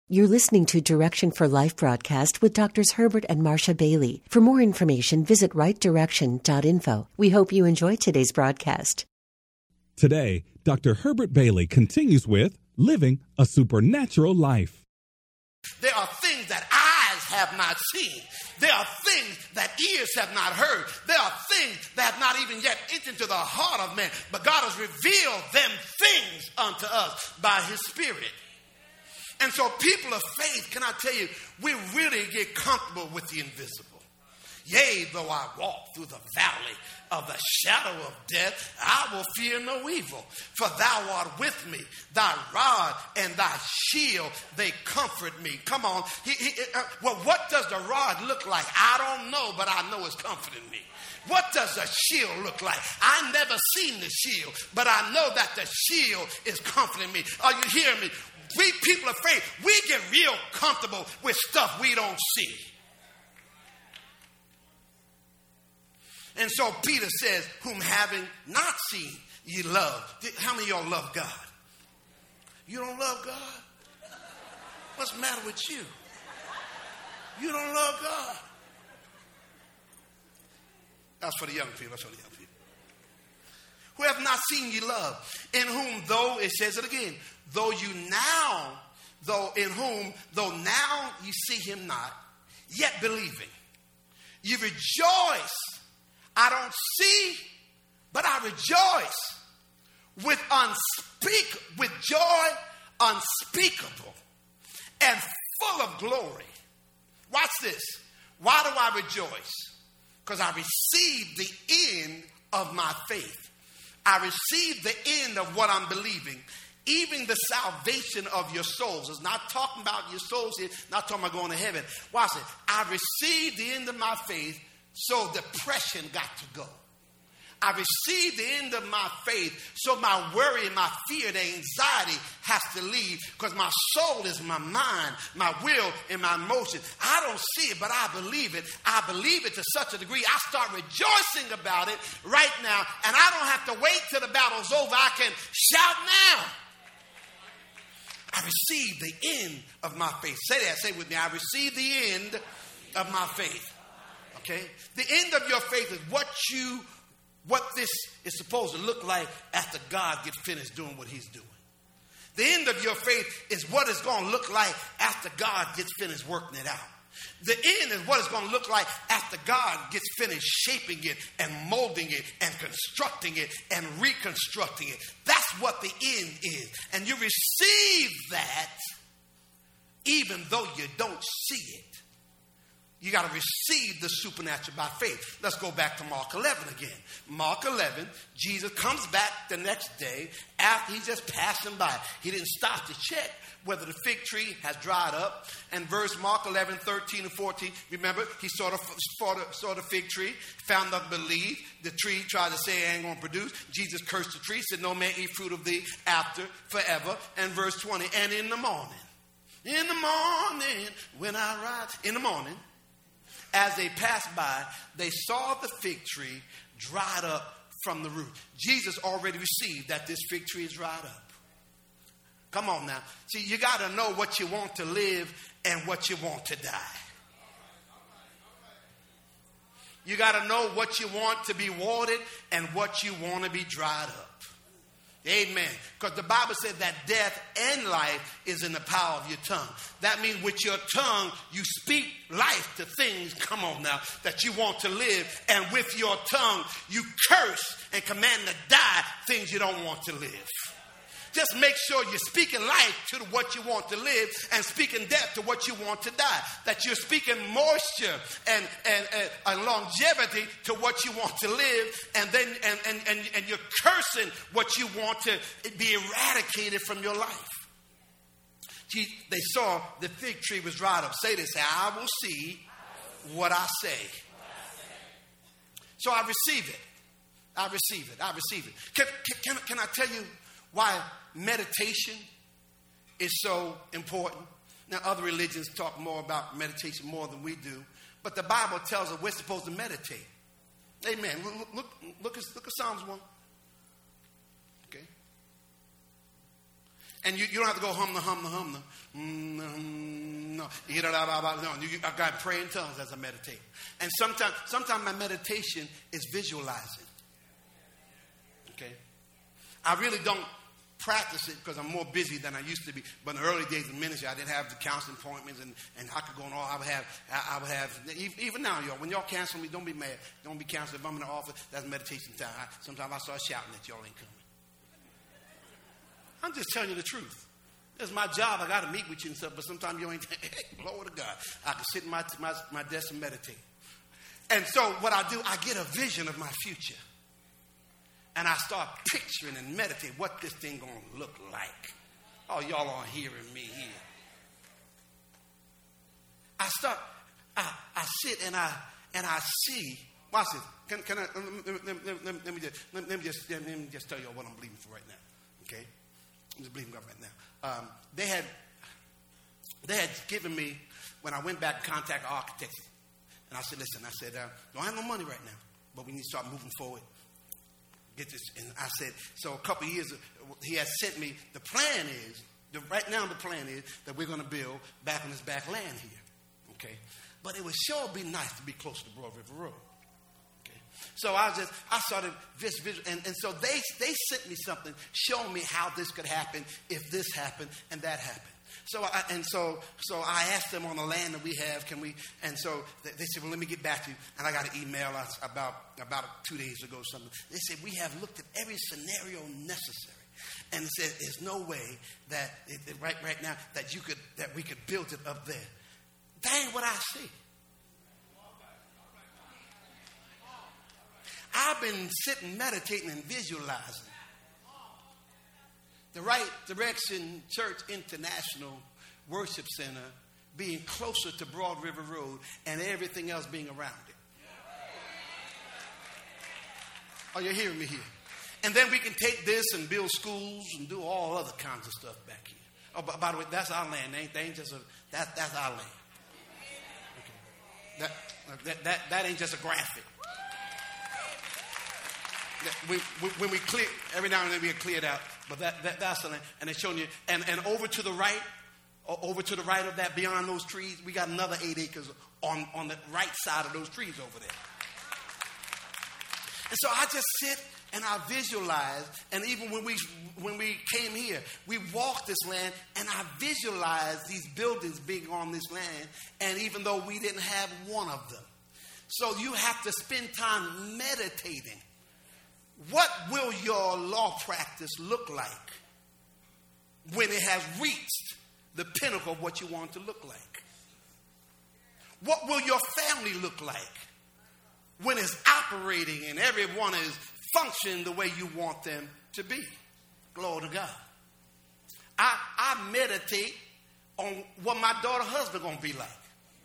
You're listening to Direction for Life broadcast with Drs. Herbert and Marcia Bailey. For more information, visit rightdirection.info. We hope you enjoy today's broadcast. Today, Dr. Herbert Bailey continues with Living a Supernatural Life. There are things that eyes have not seen. There are things that ears have not heard. There are things that have not even yet entered into the heart of man. But God has revealed them things unto us by his Spirit. And so people of faith, can I tell you, we really get comfortable with the invisible. Yea, though I walk through the valley of the shadow of death, I will fear no evil. For thou art with me, thy rod and thy shield, they comfort me. Come on. Well, what does the rod look like? I don't know, but I know it's comforting me. What does a shield look like? I never seen the shield, but I know that the shield is comforting me. Are you hearing me? We people of faith, we get real comfortable with stuff we don't see. And so Peter says, whom having not seen, ye love. How many of y'all love God? You don't love God? What's the matter with you? You don't love God? That's for the young people. That's for the young people. Who have not seen ye love, in whom though, it says it again, though now you see him not, yet believing. You rejoice. I don't see, but I rejoice with joy unspeakable and full of glory. Watch this. Why do I rejoice? Because I received the end of my faith. I received the end of what I'm believing. Even the salvation of your souls. It's not talking about your souls here, not talking about going to heaven. Watch it. I received the end of my faith, so depression got to go. I received the end of my faith, so my worry, my fear, the anxiety has to leave, because my soul is my mind, my will, and my emotion. I don't see it, but I believe it. I believe it to such a degree, I start rejoicing about it right now, and I don't have to wait till the battle's over. I can shout now. I received the end of my faith. Say that. Say it with me. I received the end of my faith. Okay? The end of your faith is what this is supposed to look like after God gets finished doing what he's doing. The end of your faith is what it's going to look like after God gets finished working it out. The end is what it's going to look like after God gets finished shaping it and molding it and constructing it and reconstructing it. That's what the end is. And you receive that even though you don't see it. You got to receive the supernatural by faith. Let's go back to Mark 11 again. Mark 11, Jesus comes back the next day after he's just passing by. He didn't stop to check whether the fig tree has dried up. And Mark 11, 13 and 14, remember, he saw the fig tree, found unbelief. The tree tried to say it ain't going to produce. Jesus cursed the tree, said, no man eat fruit of thee after forever. And verse 20, and in the morning, when I rise, in the morning, as they passed by, they saw the fig tree dried up from the root. Jesus already received that this fig tree is dried up. Come on now. See, you got to know what you want to live and what you want to die. You got to know what you want to be watered and what you want to be dried up. Amen. Because the Bible said that death and life is in the power of your tongue. That means with your tongue, you speak life to things, come on now, that you want to live. And with your tongue, you curse and command to die things you don't want to live. Just make sure you're speaking life to what you want to live and speaking death to what you want to die. That you're speaking moisture and longevity to what you want to live, and then and you're cursing what you want to be eradicated from your life. They saw the fig tree was dried up. Say this, say, I will see what I say. So I receive it. I receive it. I receive it. Can I tell you why meditation is so important? Now, other religions talk more about meditation more than we do, but the Bible tells us we're supposed to meditate. Amen. Look at Psalms 1. Okay. And you don't have to go hum the. No. I got to pray in tongues as I meditate. And sometimes my meditation is visualizing. Okay? I really don't practice it because I'm more busy than I used to be. But in the early days of ministry, I didn't have the counseling appointments and I could go on all. I would have, even now, y'all, when y'all cancel me, don't be mad. Don't be canceled. If I'm in the office, that's meditation time. Sometimes I start shouting that y'all ain't coming. I'm just telling you the truth. It's my job. I got to meet with you and stuff, but sometimes you ain't. Glory to God. I can sit in my desk and meditate. And so what I do, I get a vision of my future. And I start picturing and meditate what this thing going to look like. Oh, y'all aren't hearing me here. I sit and I see. Watch this. Can I? Let me just tell you what I'm believing for right now. Okay, I'm just believing God right now. They had given me, when I went back to contact architects, and I said, listen, don't have no money right now, but we need to start moving forward. Get this, and I said, so a couple of years, he had sent me, the plan is that we're going to build back on this back land here, okay? But it would sure be nice to be close to Broad River Road, okay? So I started visual, and so they sent me something showing me how this could happen if this happened and that happened. So I asked them on the land that we have, can we? And so they said, well, let me get back to you. And I got an email about 2 days ago or something. They said, we have looked at every scenario necessary. And it said, there's no way that right now that we could build it up there. That ain't what I see. I've been sitting, meditating, and visualizing. The Right Direction Church International Worship Center being closer to Broad River Road and everything else being around it. Are you hearing me here? And then we can take this and build schools and do all other kinds of stuff back here. Oh, by the way, that's our land. That's our land. Okay. That ain't just a graphic. When we clear, every now and then we get cleared out, but that's the land. And it's showing you, and over to the right of that, beyond those trees, we got another 8 acres on the right side of those trees over there. And so I just sit and I visualize, and even when we came here, we walked this land, and I visualized these buildings being on this land, and even though we didn't have one of them. So you have to spend time meditating. What will your law practice look like when it has reached the pinnacle of what you want it to look like? What will your family look like when it's operating and everyone is functioning the way you want them to be? Glory to God. I meditate on what my daughter's husband going to be like.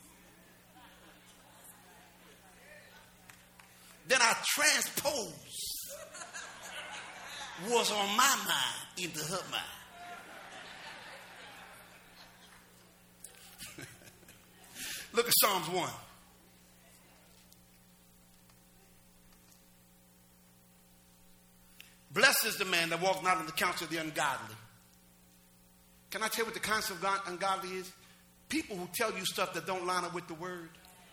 Then I transpose what's on my mind into her mind. Look at Psalms 1. Blessed is the man that walks not in the counsel of the ungodly. Can I tell you what the counsel of ungodly is? People who tell you stuff that don't line up with the word.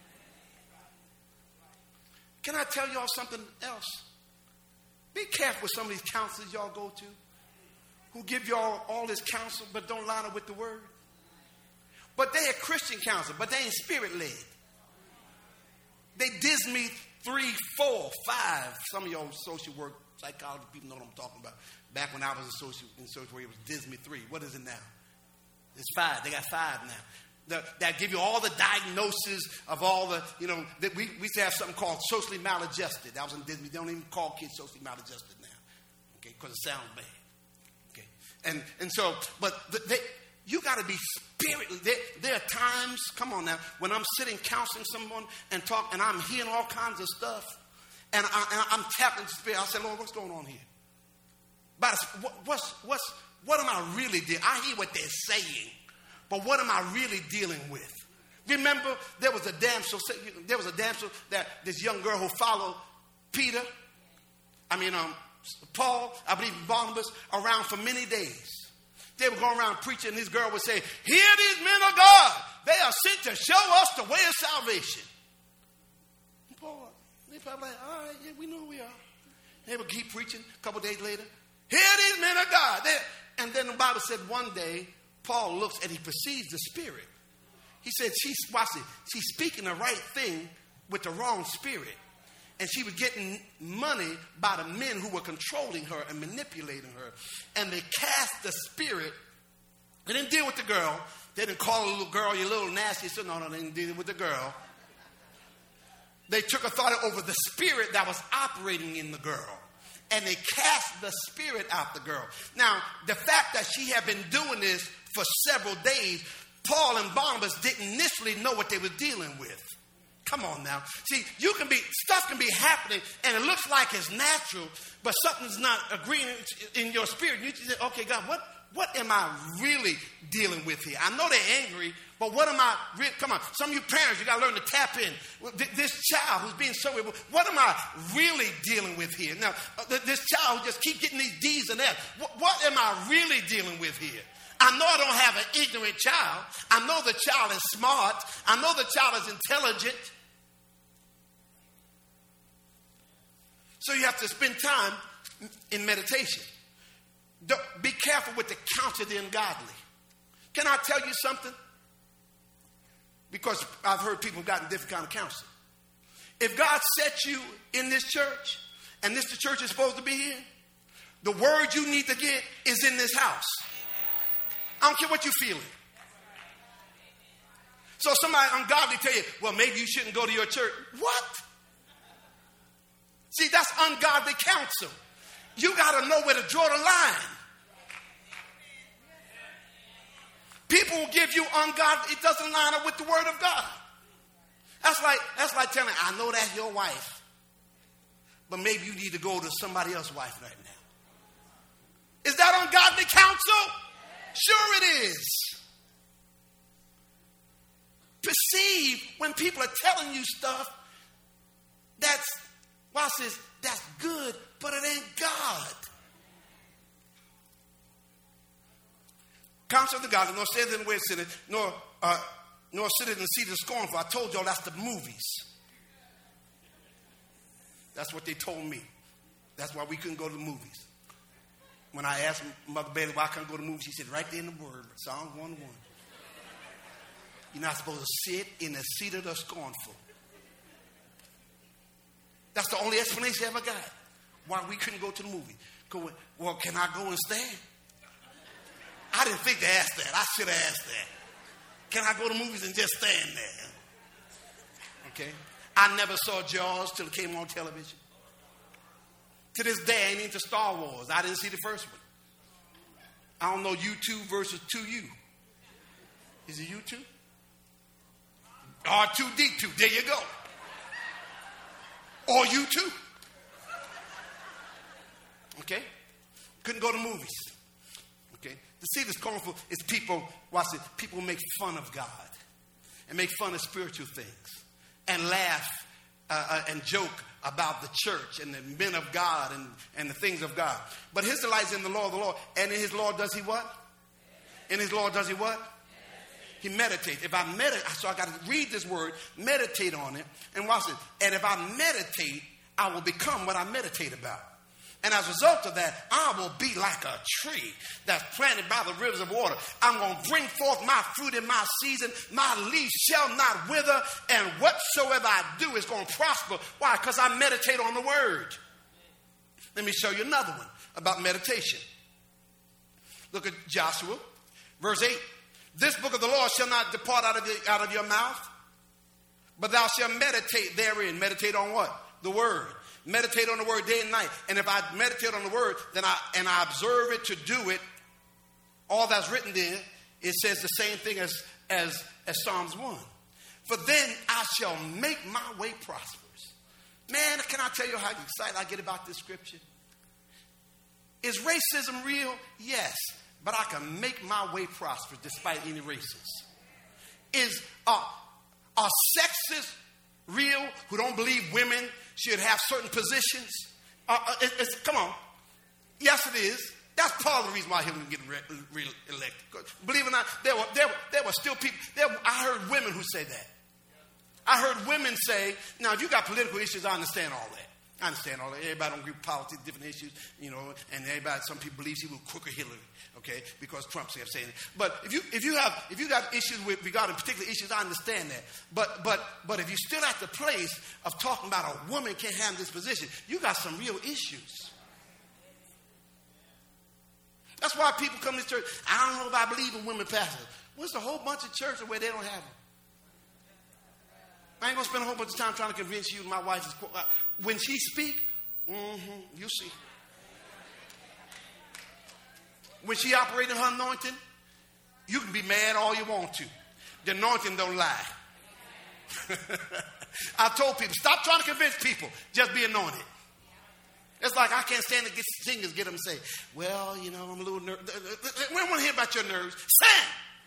Can I tell y'all something else? Be careful with some of these counselors y'all go to who give y'all all this counsel but don't line up with the word. But they are Christian counsel, but they ain't spirit-led. They Disney 3, 4, 5. Some of y'all social work, psychology people know what I'm talking about. Back when I was in social work, it was Disney 3. What is it now? It's 5. They got 5 now. That give you all the diagnosis of all the, that we used to have something called socially maladjusted. That was in Disney. They don't even call kids socially maladjusted now, okay, because it sounds bad, okay. And so, but you got to be spirit. There are times, come on now, when I'm sitting counseling someone and I'm hearing all kinds of stuff, and I'm tapping the spirit. I say, Lord, what's going on here? But what am I really doing? I hear what they're saying. But what am I really dealing with? Remember, there was a damsel that this young girl who followed Paul, I believe Barnabas, around for many days. they would go around preaching, and this girl would say, "Hear these men of God. They are sent to show us the way of salvation." And Paul, they probably like, "All right, yeah, we know who we are." They would keep preaching. A couple days later, "Hear these men of God." And then the Bible said one day, Paul looks and he perceives the spirit. He said, watch it, she's speaking the right thing with the wrong spirit. And she was getting money by the men who were controlling her and manipulating her. And they cast the spirit. They didn't deal with the girl. They didn't call the little girl, "You little nasty." So no, they didn't deal with the girl. They took authority over the spirit that was operating in the girl. And they cast the spirit out the girl. Now, the fact that she had been doing this for several days, Paul and Barnabas didn't initially know what they were dealing with. Come on now. See, stuff can be happening and it looks like it's natural, but something's not agreeing in your spirit. You say, "Okay, God, what am I really dealing with here? I know they're angry, but what am I come on, some of you parents, you got to learn to tap in. This child who's being so, what am I really dealing with here? Now, this child who just keep getting these D's and F's, what am I really dealing with here? I know I don't have an ignorant child. I know the child is smart. I know the child is intelligent. So you have to spend time in meditation. Be careful with the counsel of the ungodly. Can I tell you something? Because I've heard people have gotten different kind of counsel. If God set you in this church, and this the church is supposed to be in, the word you need to get is in this house. I don't care what you're feeling. So somebody ungodly tell you, "Well, maybe you shouldn't go to your church." What? See, that's ungodly counsel. You got to know where to draw the line. People will give you ungodly, it doesn't line up with the word of God. That's like telling, "I know that's your wife, but maybe you need to go to somebody else's wife right now." Is that ungodly counsel? Sure it is. Perceive when people are telling you stuff that's good, but it ain't God. Counsel of the godly, nor stands in the way of sinners, nor sitteth in the seat of the scornful. I told y'all that's the movies. That's what they told me. That's why we couldn't go to the movies. When I asked Mother Bailey why I couldn't go to the movies, she said, right there in the word, Psalm 1:1. You're not supposed to sit in the seat of the scornful. That's the only explanation I ever got why we couldn't go to the movie. Well, can I go and stand? I didn't think to ask that. I should have asked that. Can I go to movies and just stand there? Okay. I never saw Jaws till it came on television. To this day, I ain't into Star Wars. I didn't see the first one. I don't know U2 versus 2U. Is it U2? R2D2. There you go. Or U2. Okay? Couldn't go to movies. Okay? The seat of scornful is people, watch it, people make fun of God and make fun of spiritual things and laugh and joke about the church and the men of God and the things of God. But his delight is in the law of the Lord. And in his law does he what? In his law does he what? He meditates. If I meditate, so I got to read this word, meditate on it, and watch it. And if I meditate, I will become what I meditate about. And as a result of that, I will be like a tree that's planted by the rivers of water. I'm going to bring forth my fruit in my season. My leaf shall not wither. And whatsoever I do is going to prosper. Why? Because I meditate on the word. Let me show you another one about meditation. Look at Joshua, verse 8. This book of the law shall not depart out of your mouth, but thou shalt meditate therein. Meditate on what? The word. Meditate on the word day and night. And if I meditate on the word, then I observe it to do it, all that's written there, it says the same thing as Psalms 1. For then I shall make my way prosperous. Man, can I tell you how excited I get about this scripture? Is racism real? Yes. But I can make my way prosperous despite any racism. Are sexists real who don't believe women should have certain positions? Come on. Yes, it is. That's part of the reason why Hillary didn't get re-elected. Believe it or not, there were still people. I heard women who say that. I heard women say, now, if you got political issues, I understand all that. I understand all that. Everybody don't agree with politics, different issues, and some people believe she will crook Hillary, okay, because Trump's saying it. But if you got issues with regarding particular issues, I understand that. But if you're still at the place of talking about a woman can't handle this position, you got some real issues. That's why people come to church. I don't know if I believe in women pastors. What's a whole bunch of churches where they don't have them? I ain't going to spend a whole bunch of time trying to convince you my wife is... When she speak, you'll see. When she operates in her anointing, you can be mad all you want to. The anointing don't lie. I told people, stop trying to convince people. Just be anointed. It's like I can't stand to get singers get them to say, well, I'm a little nervous. We don't want to hear about your nerves. Sing!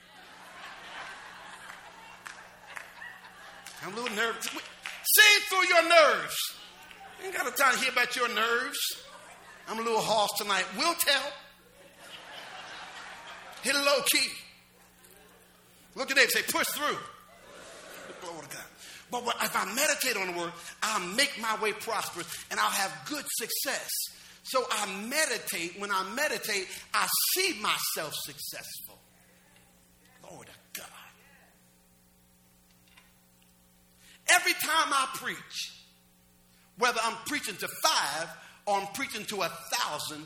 I'm a little nervous. Sing through your nerves. You ain't got no time to hear about your nerves. I'm a little hoarse tonight. We'll tell. Hit a low key. Look at them. Say, push through. Glory to God. But if I meditate on the word, I'll make my way prosperous and I'll have good success. So I meditate. When I meditate, I see myself successful. Glory to God. Every time I preach, whether I'm preaching to 5 or I'm preaching to 1,000,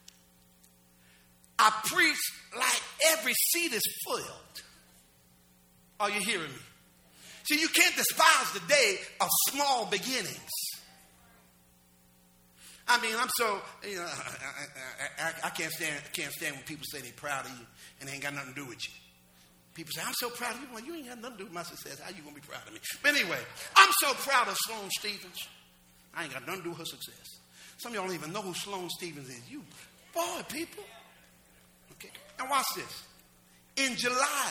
I preach like every seat is filled. Are you hearing me? See, you can't despise the day of small beginnings. I mean, I'm so, I can't stand when people say they're proud of you and they ain't got nothing to do with you. People say, I'm so proud of you. Well, you ain't got nothing to do with my success. How you going to be proud of me? But anyway, I'm so proud of Sloane Stephens. I ain't got nothing to do with her success. Some of y'all don't even know who Sloane Stephens is. You boy, people. Okay. Now watch this. In July,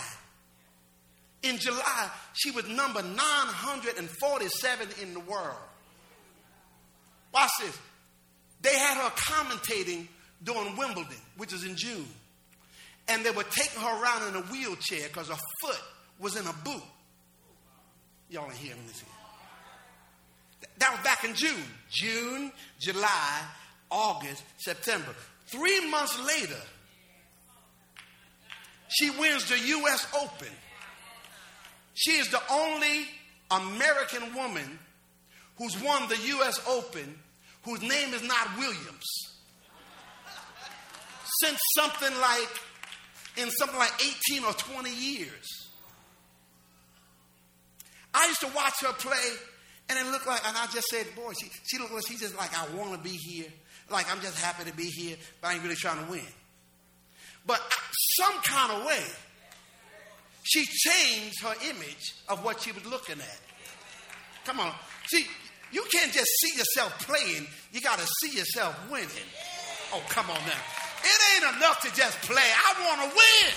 she was number 947 in the world. Watch this. They had her commentating during Wimbledon, which is in June. And they were taking her around in a wheelchair because her foot was in a boot. Y'all ain't hearing this here. That was back in June. June, July, August, September. 3 months later, she wins the U.S. Open. She is the only American woman who's won the U.S. Open whose name is not Williams. Since something like 18 or 20 years. I used to watch her play, and it looked like, and I just said, boy, she looked like she's just like, I want to be here. Like, I'm just happy to be here, but I ain't really trying to win. But some kind of way, she changed her image of what she was looking at. Come on. See, you can't just see yourself playing. You got to see yourself winning. Oh, come on now. It ain't enough to just play. I want to win.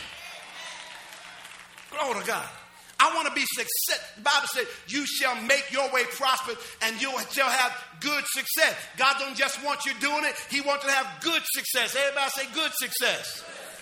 Glory to God. I want to be success. The Bible says, you shall make your way prosperous and you shall have good success. God don't just want you doing it. He wants you to have good success. Everybody say good success.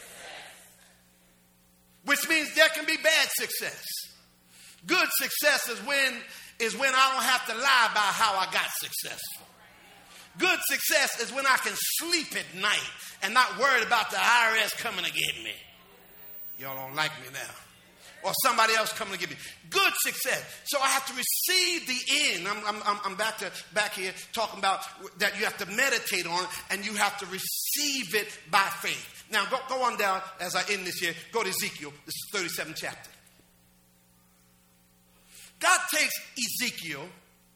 Which means there can be bad success. Good success is when I don't have to lie about how I got successful. Good success is when I can sleep at night and not worried about the IRS coming to get me. Y'all don't like me now. Or somebody else coming to get me. Good success. So I have to receive the end. I'm back here talking about that you have to meditate on and you have to receive it by faith. Now go on down as I end this here. Go to Ezekiel. This is 37th chapter. God takes Ezekiel,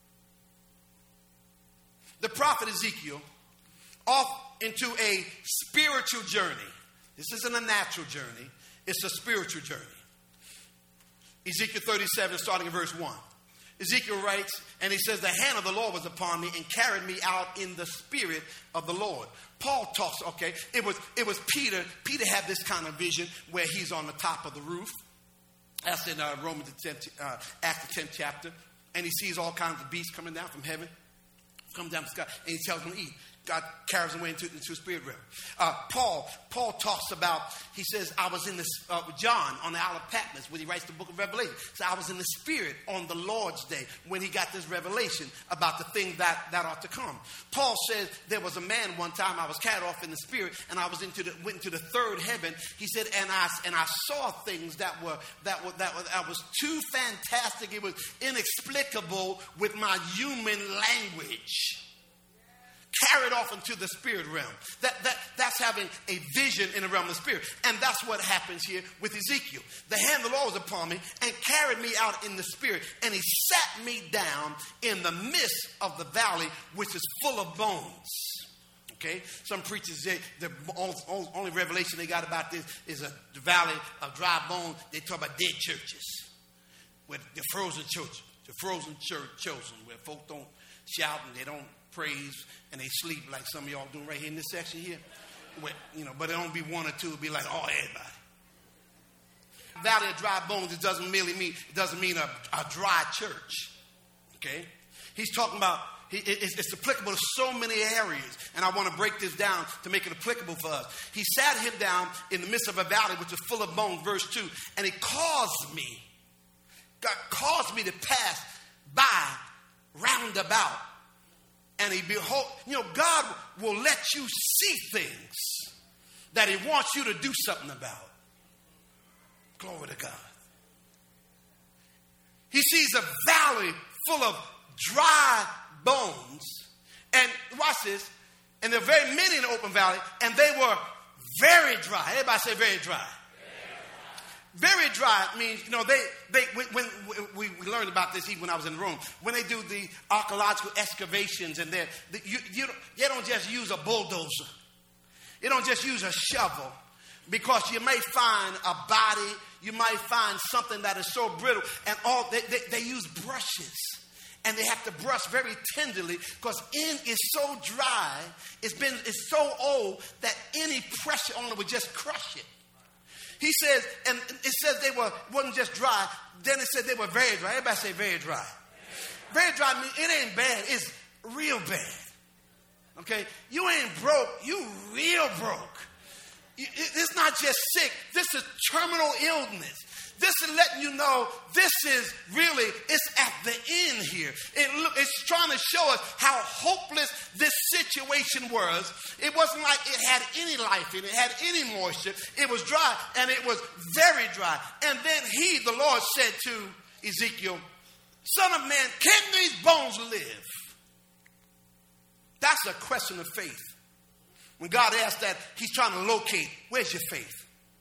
the prophet Ezekiel, off into a spiritual journey. This isn't a natural journey. It's a spiritual journey. Ezekiel 37, starting in verse 1. Ezekiel writes, and he says, the hand of the Lord was upon me and carried me out in the spirit of the Lord. Paul talks, okay, it was Peter. Peter had this kind of vision where he's on the top of the roof. That's in Acts the 10th chapter. And he sees all kinds of beasts coming down from heaven, coming down from the sky, and he tells them to eat. God carries him away into the spirit realm. Paul talks about, he says, I was in this, John on the Isle of Patmos when he writes the book of Revelation. So I was in the spirit on the Lord's day when he got this revelation about the thing that ought to come. Paul says there was a man one time, I was carried off in the spirit and I went into the third heaven. He said, and I saw things that was too fantastic. It was inexplicable with my human language. Carried off into the spirit realm. That's having a vision in the realm of the spirit. And that's what happens here with Ezekiel. The hand of the Lord was upon me and carried me out in the spirit. And he sat me down in the midst of the valley, which is full of bones. Okay? Some preachers say the only revelation they got about this is the valley of dry bones. They talk about dead churches. With the frozen church. The frozen church chosen. Where folk don't shout and they don't praise and they sleep like some of y'all doing right here in this section here. But it don't be one or two. It'll be like, oh, everybody. Valley of dry bones, it doesn't mean a dry church. Okay? He's talking about, it's applicable to so many areas. And I want to break this down to make it applicable for us. He sat him down in the midst of a valley which was full of bones, verse 2. And he caused me to pass by round about. And God will let you see things that he wants you to do something about. Glory to God. He sees a valley full of dry bones. And watch this. And there are very many in the open valley. And they were very dry. Everybody say very dry. Very dry means, when we learned about this even when I was in the room. When they do the archaeological excavations and they don't just use a bulldozer. They don't just use a shovel. Because you may find a body, you might find something that is so brittle. And they use brushes. And they have to brush very tenderly because it's so dry, it's so old that any pressure on it would just crush it. He says, and it says wasn't just dry, then it said they were very dry. Everybody say very dry. Very dry means it ain't bad, it's real bad. Okay? You ain't broke, you real broke. It's not just sick, this is terminal illness. This is letting you know it's at the end here. It's trying to show us how hopeless this situation was. It wasn't like it had any life in it, had any moisture. It was dry, and it was very dry. And then the Lord said to Ezekiel, Son of man, can these bones live? That's a question of faith. When God asks that, he's trying to locate, where's your faith?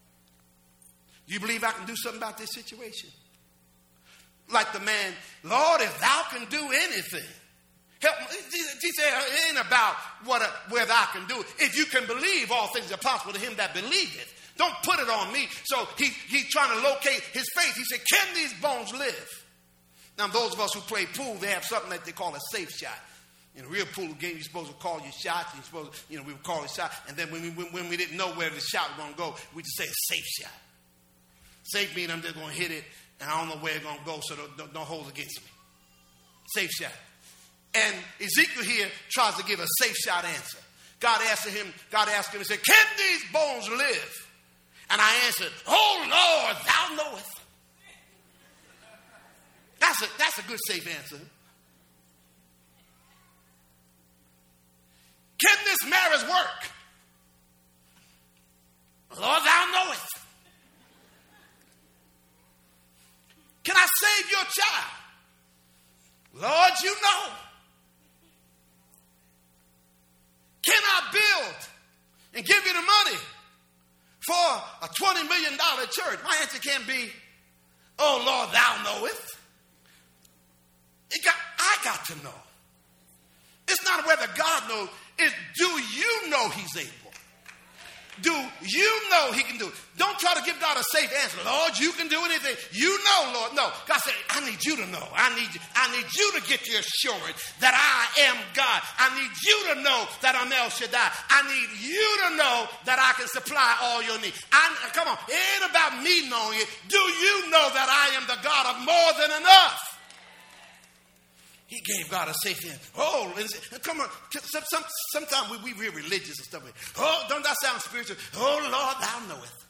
You believe I can do something about this situation? Like the man, Lord, if thou can do anything, help me. He said, it ain't about whether I can do it. If you can believe, all things are possible to him that believeth. Don't put it on me. So he's trying to locate his faith. He said, can these bones live? Now, those of us who play pool, they have something that they call a safe shot. In a real pool game, you're supposed to call your shots. We would call it shot. And then when we didn't know where the shot was going to go, we just say a safe shot. Safe means I'm just going to hit it, and I don't know where it's going to go, so don't hold it against me. Safe shot. And Ezekiel here tries to give a safe shot answer. God asked him and said, can these bones live? And I answered, oh Lord, thou knowest. That's a good safe answer. Can this marriage work? Lord, thou knowest. Can I save your child? Lord, you know. Can I build and give you the money for a $20 million church? My answer can be, oh Lord, thou knowest. I got to know. It's not whether God knows, it's do you know he's able? Do you know he can do it? Don't try to give God a safe answer. Lord, you can do anything. You know, Lord. No. God said, I need you to know. I need you to get the assurance that I am God. I need you to know that I'm El Shaddai. I need you to know that I can supply all your needs. Come on. It ain't about me knowing it. Do you know that I am the God of more than enough? He gave God a safety hand. Oh, come on. Sometimes we real religious and stuff. Oh, don't that sound spiritual? Oh, Lord, thou knowest.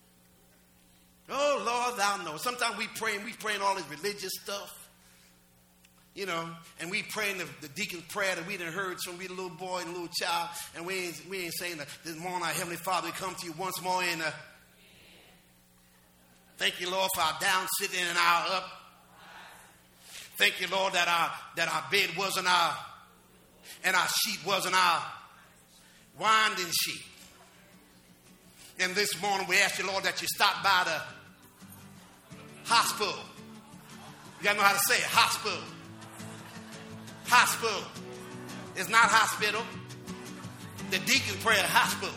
Oh, Lord, thou knowest. Sometimes we praying all this religious stuff. You know, and we praying the deacon's prayer that we done heard from we the little boy and little child. And we ain't saying that this morning, our Heavenly Father, we come to you once more in thank you, Lord, for our down sitting and our up. Thank you, Lord, that our bed wasn't our sheet wasn't our winding sheet. And this morning we ask you, Lord, that you stop by the hospital. You gotta know how to say it, hospital. Hospital. It's not hospital. The deacon's prayer, hospital.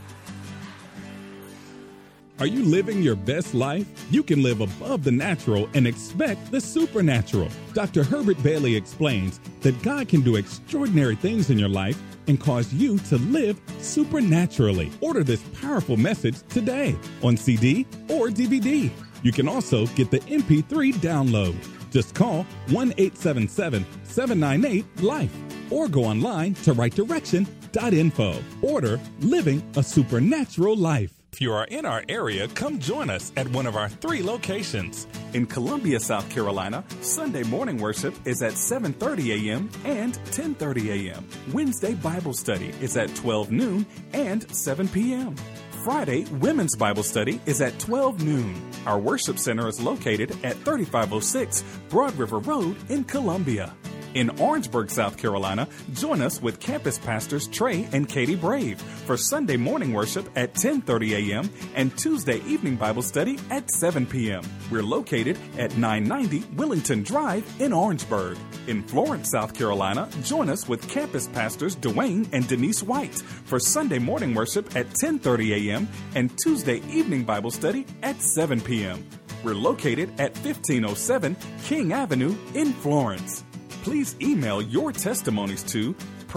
Are you living your best life? You can live above the natural and expect the supernatural. Dr. Herbert Bailey explains that God can do extraordinary things in your life and cause you to live supernaturally. Order this powerful message today on CD or DVD. You can also get the MP3 download. Just call 1-877-798-LIFE or go online to rightdirection.info. Order Living a Supernatural Life. If you are in our area, come join us at one of our 3 locations. In Columbia, South Carolina, Sunday morning worship is at 7:30 a.m. and 10:30 a.m. Wednesday Bible study is at 12 noon and 7 p.m. Friday, Women's Bible Study is at 12 noon. Our worship center is located at 3506 Broad River Road in Columbia. In Orangeburg, South Carolina, join us with campus pastors Trey and Katie Brave for Sunday morning worship at 10:30 a.m. and Tuesday evening Bible study at 7 p.m. We're located at 990 Willington Drive in Orangeburg. In Florence, South Carolina, join us with campus pastors Dwayne and Denise White for Sunday morning worship at 10:30 a.m. and Tuesday evening Bible study at 7 p.m. We're located at 1507 King Avenue in Florence. Please email your testimonies to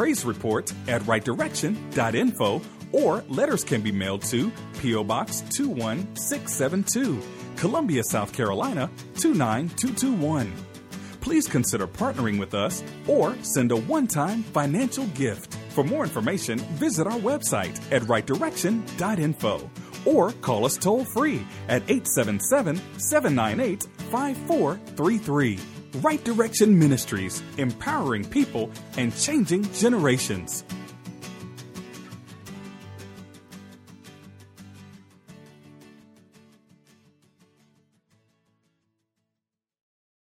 praisereport@rightdirection.info or letters can be mailed to P.O. Box 21672, Columbia, South Carolina 29221. Please consider partnering with us or send a one-time financial gift. For more information, visit our website at rightdirection.info or call us toll-free at 877-798-5433. Right Direction Ministries, empowering people and changing generations.